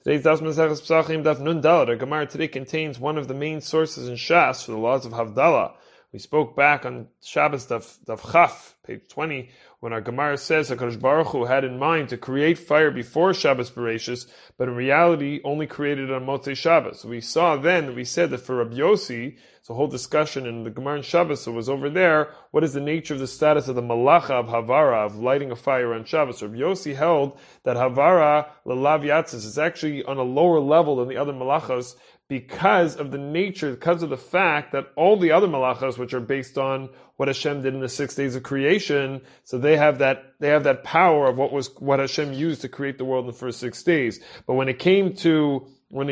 Today's Daf Maseches Pesachim Daf Nun Daled. Our Gemara today contains one of the main sources in Shas for the laws of Havdalah. We spoke back on Shabbos Daf Chaf, page 20, when our Gemara says HaKadosh Baruch Hu had in mind to create fire before Shabbos Bereshis, but in reality only created it on Motzei Shabbos. So we saw then that we said that for Rabbi Yossi, it's a whole discussion in the Gemara in Shabbos, so it was over there, what is the nature of the status of the malacha of Havara, of lighting a fire on Shabbos? Rabbi Yossi held that Havara, Lelav Yatzis, is actually on a lower level than the other malachas, because of the nature, because of the fact that all the other malachas, which are based on what Hashem did in the 6 days of creation, so they have that power of what Hashem used to create the world in the first 6 days. But when it came to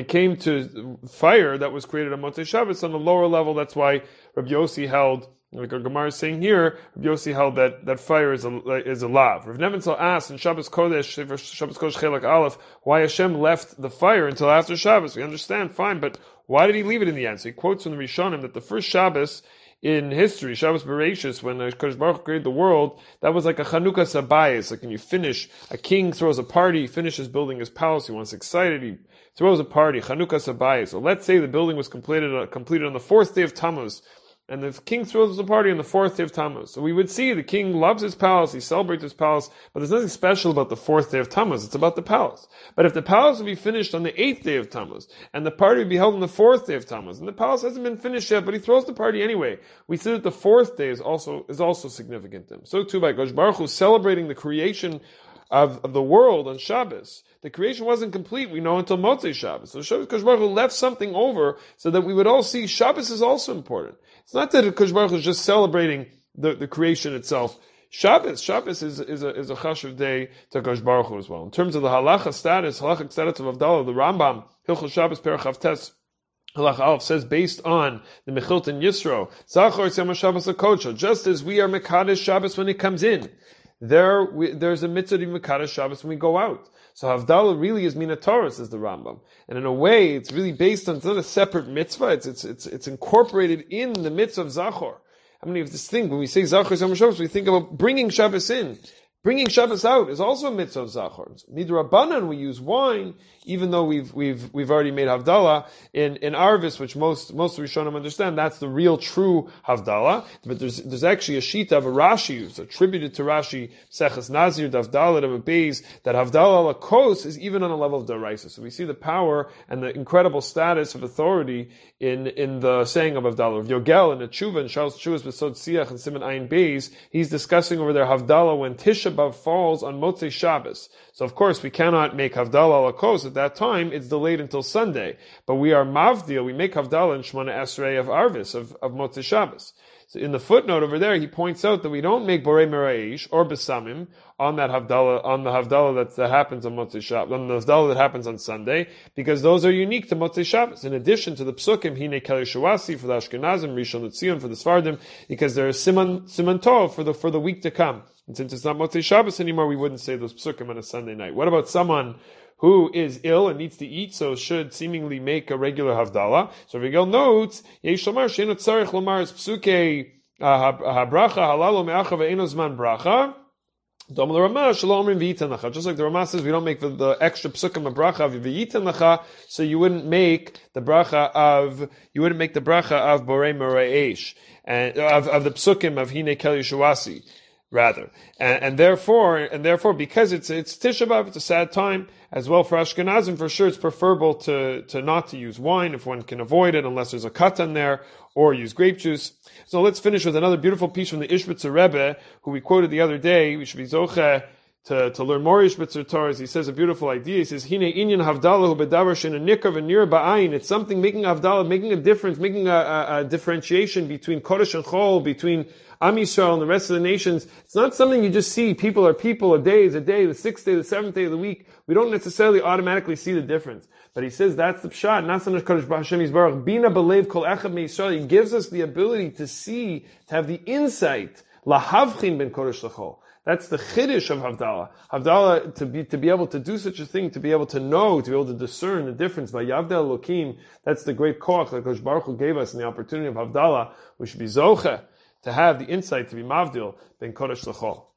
fire that was created on Motzei Shabbos on a lower level, that's why Rabbi Yossi held, like our Gemara is saying here, Rabbi Yossi held that fire is a lav. Rav Nebenzahl asked in Shabbos Kodesh Chelak Aleph, why Hashem left the fire until after Shabbos. We understand, fine, but why did he leave it in the end? So he quotes from the Rishonim that the first Shabbos in history, Shabbos Bereshis, when HaKadosh Baruch Hu created the world, that was like a Chanukah Sabayis. Like when you finish, a king throws a party, he finishes building his palace, he wants excited, he throws a party, Chanukah Sabayis. So let's say the building was completed on the fourth day of Tammuz, and the king throws a party on the fourth day of Tammuz. So we would see the king loves his palace, he celebrates his palace, but there's nothing special about the fourth day of Tammuz, it's about the palace. But if the palace would be finished on the 8th day of Tammuz, and the party would be held on the 4th day of Tammuz, and the palace hasn't been finished yet, but he throws the party anyway, we see that the 4th day is also significant to him. So too by Kadosh Baruch Hu celebrating the creation of the world on Shabbos. The creation wasn't complete, we know, until Motzei Shabbos. So Kadosh Baruch Hu left something over so that we would all see Shabbos is also important. It's not that Kadosh Baruch Hu is just celebrating the creation itself. Shabbos is a chashuv day to Kadosh Baruch Hu as well. In terms of the halachic status of Havdalah, the Rambam, Hilchos Shabbos Perek Chavtes, Halach Aleph says, based on the Mechilton Yisro, Zachor Tzema Shabbos HaKodsho, just as we are Mekadesh Shabbos when it comes in, there's a mitzvah to be Mekadesh Shabbos when we go out. So Havdalah really is Mina Torah, says the Rambam. And in a way, it's really based on, it's not a separate mitzvah, it's incorporated in the mitzvah of Zachor. I mean, if this thing, when we say Zachor Yom Shabbos, we think about bringing Shabbos in. Bringing Shabbos out is also a mitzvah of Zachor. Midrabanan, we use wine, even though we've already made Havdalah in Arvis, which most Rishonim understand, that's the real true Havdalah. But there's actually a shita of a Rashi, it's attributed to Rashi, Seches Nazir, Davdalah, of a Beis, that Havdalah Lakos is even on a level of Daraisa. So we see the power and the incredible status of authority in the saying of Havdalah. Of Yogel and the Tshuva, and Charles Tshuva's Besod Siach and Simon Ayin Beis, he's discussing over there Havdalah when Tisha B'Av falls on Motzei Shabbos. So of course we cannot make Havdalah Lakos at that time, it's delayed until Sunday. But we are Mavdil, we make Havdalah in Shmona Esrei of Arvis, of Motzei Shabbos. So in the footnote over there, he points out that we don't make Borei Meraish or Besamim on the Havdalah that happens on Motzei Shabbos, on the Havdalah that happens on Sunday, because those are unique to Motzei Shabbos. In addition to the Psukim, Hine Keli Shawasi for the Ashkenazim, Rishon LeZion for the Sfardim, because there is Siman Tov for the week to come. And since it's not Motzei Shabbos anymore, we wouldn't say those Psukim on a Sunday night. What about someone who is ill and needs to eat, so should seemingly make a regular Havdalah? So Rigel notes, Yesh Lomar She'eno Tzarech Lomar Es Psukei HaBracha Halalo Me'acha Ve'eno Zman Bracha. Dom l'Ramah Shalom Omrim V'yitan Lacha. Just like the Ramah says, we don't make the extra Psukim of Bracha of V'yitan Lacha, so you wouldn't make the bracha of Borei Meraish, and of the Psukim of Hine Keli Shawasi, rather. And therefore, because it's Tisha B'Av, it's a sad time, as well for Ashkenazim, for sure it's preferable to not to use wine if one can avoid it, unless there's a katan there, or use grape juice. So let's finish with another beautiful piece from the Ishbitzer Rebbe, who we quoted the other day. We should be zocheh to learn more Ishbitzer Torahs. He says a beautiful idea. He says, Hine inyan havdalah hu bedavar she'ena nikar v'nira ba'ayin. It's something making havdalah, making a difference, making a differentiation between Kodesh and Chol, between Am Yisrael and the rest of the nations. It's not something you just see. People are people, a day is a day, the 6th day, the 7th day of the week. We don't necessarily automatically see the difference. But he says that's the pshat. Nasan Kodesh B'Hashem Yisbarach. Bina b'lev kol echad meYisrael. He gives us the ability to see, to have the insight. Lahavchin ben Kodesh l'chol. That's the chiddush of Havdalah. Havdalah, to be able to do such a thing, to be able to know, to be able to discern the difference by Yavdel Elokim, that's the great koach that Kodesh Baruch Hu gave us in the opportunity of Havdalah. We should be zocheh to have the insight to be mavdil ben Kodesh l'chol.